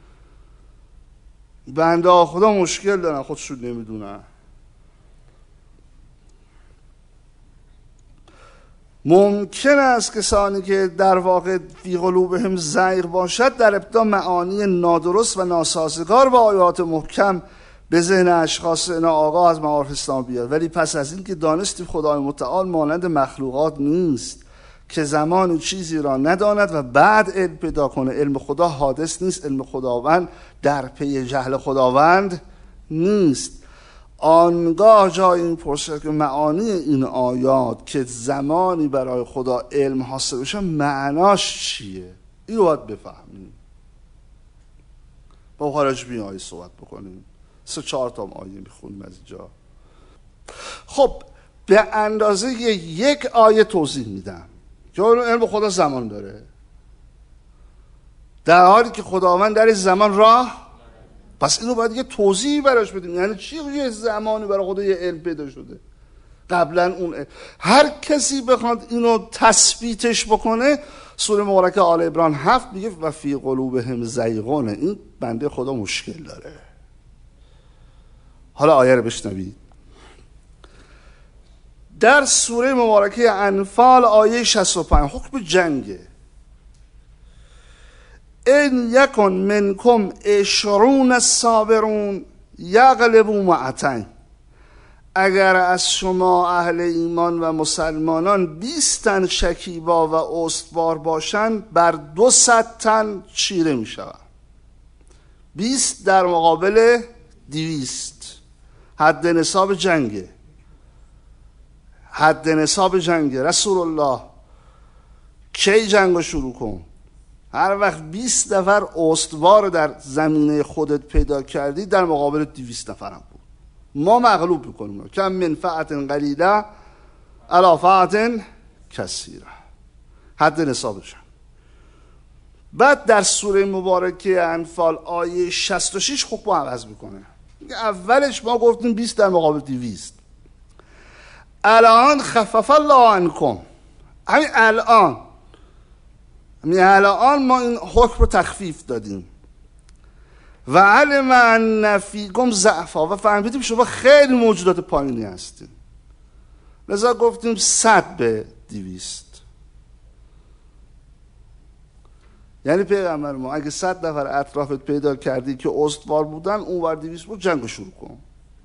بنده خدا مشکل دارن، خودشون نمیدونن. ممکن است کسانی که در واقع فی قلوبهم زیغ باشد در ابتدا معانی نادرست و ناسازگار با آیات محکم به ذهن اشخاص ناآگاه از معارف اسلام بیاد، ولی پس از این که دانستیم خدای متعال مانند مخلوقات نیست که زمان چیزی را نداند و بعد علم پیدا کنه. علم خدا حادث نیست، علم خداوند در پی جهل خداوند نیست. آنگاه جای این پرسش که معانی این آیات که زمانی برای خدا علم حاصل بشه معناش چیه، این رو باید بفهمیم. با خارج بین آیه صحبت بکنیم. 3-4 تا آیه میخونیم از اینجا. خب به اندازه یک آیه توضیح میدم که علم خدا زمان داره، در حالی که خداوند در زمان راه. پس اینو باید یه توضیحی براش بدیم. یعنی چی یه زمانی برای خدا یه علم پیدا شده قبلا اون علم. هر کسی بخواد اینو تثبیتش بکنه، سوره مبارکه آل عمران 7 میگه و فی قلوبهم زیغون، این بنده خدا مشکل داره. حالا آیه رو بشنوید. در سوره مبارکه انفال آیه 65 حکم جنگه. ان یکن منکم 20 صابرون یغلبوا 200. اگر از شما اهل ایمان و مسلمانان 20 تن شکیبا و استوار باشند بر 200 تن چیره می شوند. 20 در مقابل 200. حد نصاب جنگه. حد نصاب جنگه. رسول الله کی جنگو شروع کن؟ هر وقت 20 نفر استوار در زمینه خودت پیدا کردی در مقابل 200 نفر هم بود. ما مغلوب میکنیم. کم من فئة قلیله علی فئة کثیره. حد نصاب جنگ. بعد در سوره مبارکه انفال آیه 66 حکم عوض میکنه. اولش ما گفتیم 20 در مقابل 200. الان خفف الله عنکم. همین الان ما این حکم رو تخفیف دادیم. و علم ان فیکم ضعفا، و فهمیدیم شما خیلی موجودات پایینی هستین، لذا گفتیم 100 به 200. یعنی پیغمبر ما اگه 100 نفر اطرافت پیدا کردی که استوار بودن، اون ور 200 بود، جنگ شروع کن.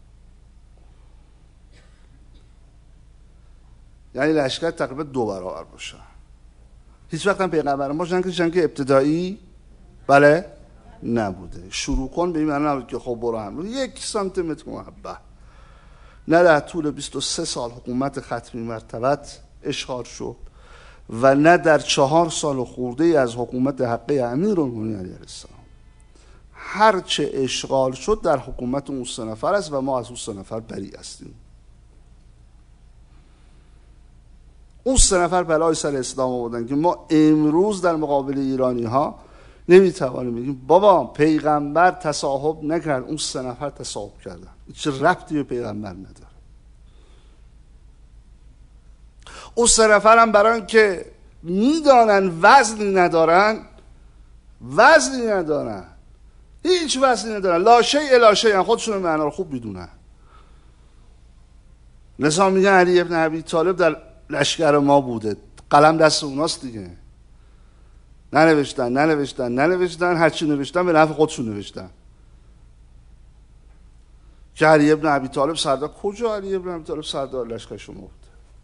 یعنی لشکر تقریبا 2 برابر باشه. هیچ وقت هم پیغمبر ما جنگ ابتدایی بله نبوده. شروع کن به این معنی نبود که خب برو هم 1 سانتیمتر مربع. نه در طول 23 سال حکومت ختمی مرتبت اشغال شد و نه در 4 سال خورده از حکومت حقه امیرالمومنین علیه السلام. هرچه اشغال شد در حکومت اون 3 نفر است و ما از اون 3 نفر بری هستیم. اون 3 نفر بلای سر اسلام آوردن که ما امروز در مقابل ایرانی ها نمیتوانیم بگیم بابا پیغمبر تصاحب نکرد، اون 3 نفر تصاحب کردن. چه ربطی به پیغمبر نداره. اون 3 نفر هم برای اینکه میدانن وزنی ندارن، هیچ وزنی ندارن، لا شیء خودشون معنا رو خوب میدونن. لذا میگن علی ابن ابی طالب در لشکر ما بوده، قلم دست اوناست دیگه. ننوشتن، هرچی نوشتن به نفع خودشون نوشتن. که علی ابن ابی طالب سردار، کجا علی ابن ابی طالب سردار لشکر شما بود؟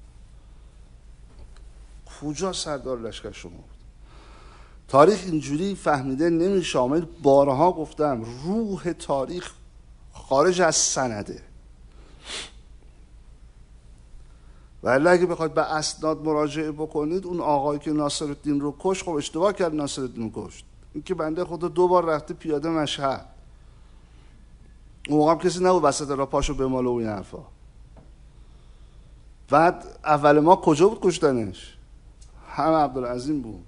کجا سردار لشکر شما بود؟ تاریخ اینجوری فهمیده نمیشه. من بارها گفتم روح تاریخ خارج از سنده. ولی اگه بخواید به اسناد مراجعه بکنید، اون آقایی که ناصرالدین رو کشت، خب اشتباه کرد ناصرالدین رو کشت. این که بنده خدا 2 بار رفته پیاده مشهد، اون موقع هم کسی نبود وسط راه پاشو بماله و این حرفا. بعد اول ما کجا بود کشتنش؟ هم عبدالعظیم بود.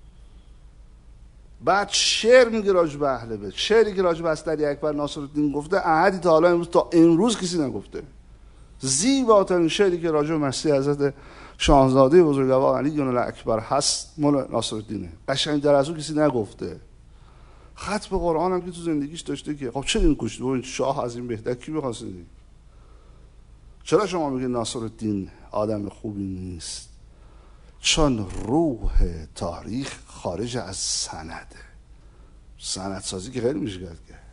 بعد شعر میگه راجع به اهل بیت، شعری که راجع به علی اکبر ناصرالدین گفته احدی تا امروز کسی نگفته. زیباترین شعری که راجع به مسیح حضرت شاهزاده بزرگوار علی اکبر هست مال ناصرالدینه. قشنگ‌تر از اون کسی نگفته. خط به قرآن هم که تو زندگیش داشته که خب چرا این کشته؟ این شاه از این بهتر کی بخواسته؟ چرا شما میگید ناصرالدین آدم خوبی نیست؟ چون روح تاریخ خارج از سنده. سندسازی که خیلی میشه کرد که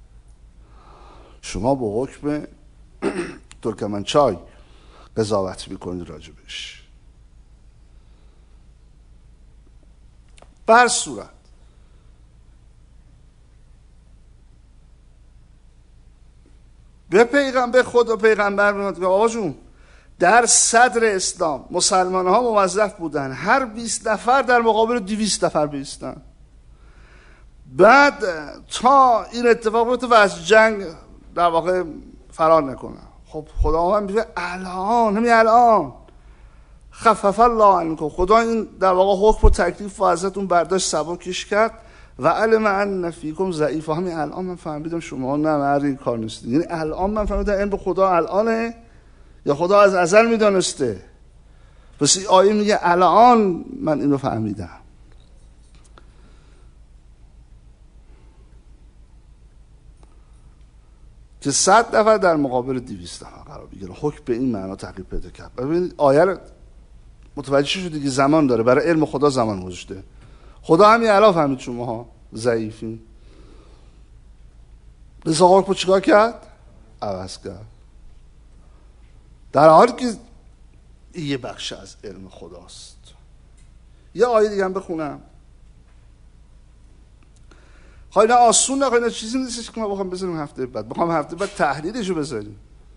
شما با حکم ترکمنچای قضاوت میکنید راجبش. بر صورت به پیغمبر خدا پیغمبر میگه که آقا جون در صدر اسلام مسلمان ها موظف بودن هر 20 نفر در مقابل 200 نفر بیستن. بعد تا این اتفاق بیفته و از جنگ در واقع فرار نکنن. خب خدا هم میگه الان خفف الله عنکم، خدا این در واقع حکم و تکلیف و ازتون برداشت سبکش کرد و علم ان فیکم ضعیف. همین الان من فهمیدم شما نه مرد این کار نیستید. یعنی الان من فهمیدم این به خدا الانه یا خدا از ازل میدانسته. پس این آیه میگه الان من اینو فهمیدم. که 100 نفر در مقابل 200 نفر قرار بگیره. حکم به این معنا تغییر پیدا کرد. ببینید آیه رو متوجه شدید که زمان داره، برای علم خدا زمان گذاشته. خدا همین الان فهمید شماها ضعیفین. لذا حکم چیکار کرد؟ عوض کرد. در حالی که یه بخش از علم خداست. یه آیه دیگه هم بخونم. خواهی نه آسون نه چیزی نیستش که ما بخوام بذاریم هفته بعد. بخوام هفته بعد تحلیلشو بذاریم.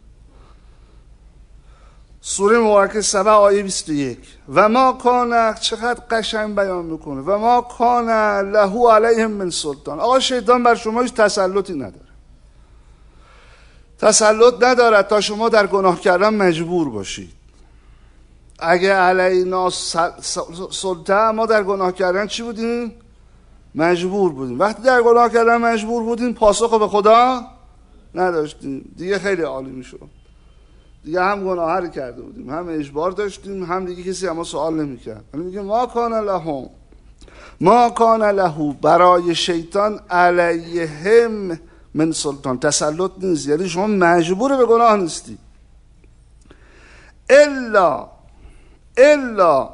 سوره مبارکه سبع آیه 21 و ما کان، چقدر قشنگ بیان میکنه، و ما کان له علیهم من سلطان. آقا شیطان بر شما هیچ تسلطی نداره. تسلط ندارد تا شما در گناه کردن مجبور باشید. اگه علینا سلطه، ما در گناه کردن چی بودیم؟ مجبور بودیم. وقتی در گناه کردن مجبور بودیم پاسخ به خدا نداشتیم. دیگه خیلی عالی میشد. دیگه هم گناه رو کرده بودیم، هم اجبار داشتیم، هم دیگه کسی اما سوال نمیکرد. میگه ما کان له برای شیطان علیهم من سلطان، تسلط نیست. یعنی شما مجبور به گناه نیستی. الا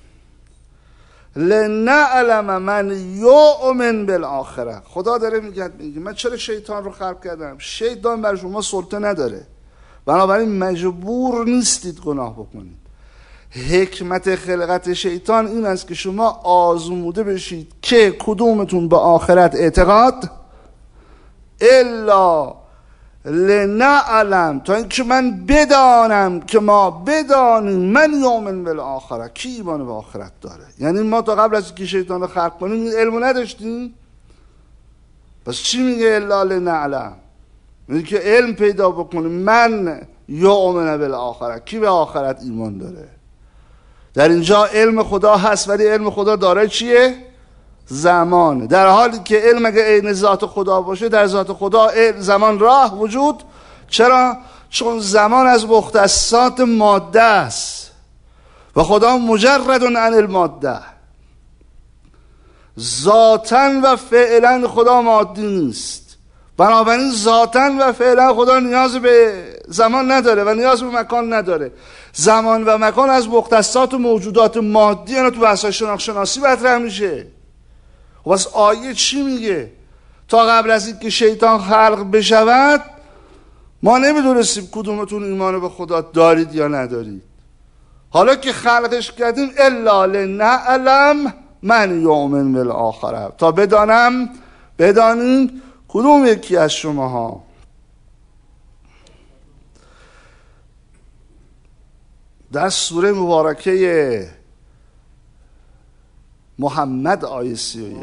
لنعلم من یؤمن بالآخره. خدا داره میگه من چرا شیطان رو خلق کردم؟ شیطان بر شما سلطه نداره، بنابراین مجبور نیستید گناه بکنید. حکمت خلقت شیطان این است که شما آزموده بشید که کدومتون به آخرت اعتقاد. الا لنعلم، تا اینکه من بدانم، که ما بدانیم من یؤمن بالآخره، کی ایمان به آخرت داره. یعنی ما تا قبل از اینکه شیطان رو خلق کنیم این علمو نداشتیم. پس چی میگه الا لنعلم؟ میگه که علم پیدا بکنیم من یؤمن بالآخره، کی به آخرت ایمان داره. در اینجا علم خدا هست، ولی علم خدا داره چیه؟ زمان. در حالی که علم اگه عین ذات خدا باشه، در ذات خدا زمان راه وجود. چرا؟ چون زمان از مختصات ماده است و خدا مجرد عن الماده. ذاتاً و فعلا خدا مادی نیست، بنابراین ذاتاً و فعلا خدا نیاز به زمان نداره و نیاز به مکان نداره. زمان و مکان از مختصات و موجودات مادی اینا تو بحث شناختی مطرح میشه. واسه آیه چی میگه؟ تا قبل از اینکه شیطان خلق بشود ما نمیدونستیم کدومتون ایمان به خدا دارید یا ندارید. حالا که خلقش کردیم الا لنعلم من یؤمن بالآخره، تا بدانیم کدوم یکی از شماها. در سوره مبارکه محمد آیه 31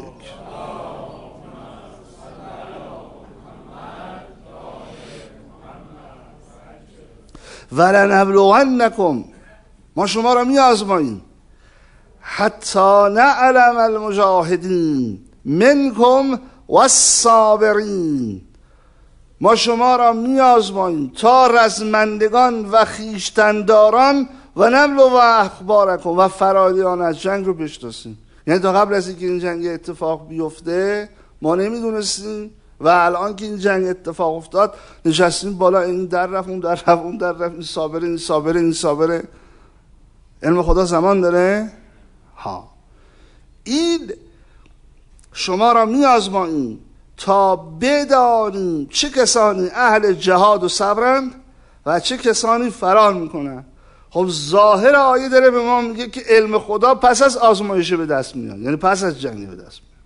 ولنبلونکم، ما شما را می آزماییم، حتی نعلم المجاهدین منکم والصابرین، ما شما را میازماییم تا رزمندگان و خیشتنداران و نبلو و اخبارکم و فرادیان از جنگ رو بشناسیم. یعنی تا قبل از اینکه این جنگ اتفاق بیفته ما نمیدونستیم و الان که این جنگ اتفاق افتاد نشستیم بالا، این در رفت اون در رفت اون در رفت، این صابره این صابره این صابره. علم خدا زمان داره؟ ها. این شما را میازماییم تا بدانیم چه کسانی اهل جهاد و صبرند و چه کسانی فرار میکنن. خب ظاهر آیه داره به ما میگه که علم خدا پس از آزمایش به دست میاد، یعنی پس از جنگ به دست میاد.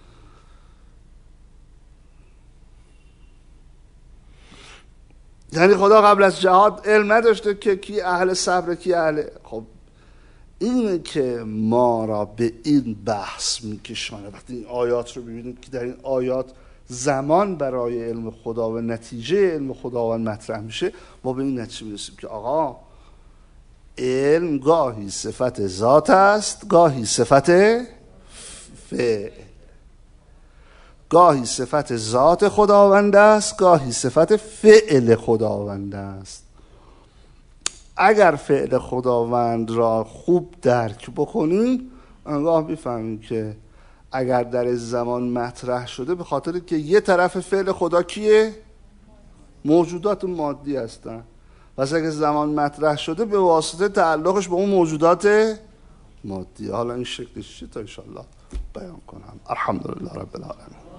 یعنی خدا قبل از جهاد علم نداشته که کی اهل صبر کی اهل. خب اینه که ما را به این بحث میکشانه. وقتی این آیات رو ببینید که در این آیات زمان برای علم خدا و نتیجه علم خداوند مطرح میشه، ما به این نتیجه میرسیم که آقا علم گاهی صفت ذات است، گاهی صفت فعل، گاهی صفت ذات خداوند است، گاهی صفت فعل خداوند است. اگر فعل خداوند را خوب درک بکنیم انگاه میفهمیم که اگر در زمان مطرح شده به خاطر که یه طرف فعل خدا کیه؟ موجودات مادی هستن. پس اگر زمان مطرح شده به واسطه تعلقش به اون موجودات مادی. حالا این شکلش چیه تا انشاءالله بیان کنم. الحمدلله رب العالمین.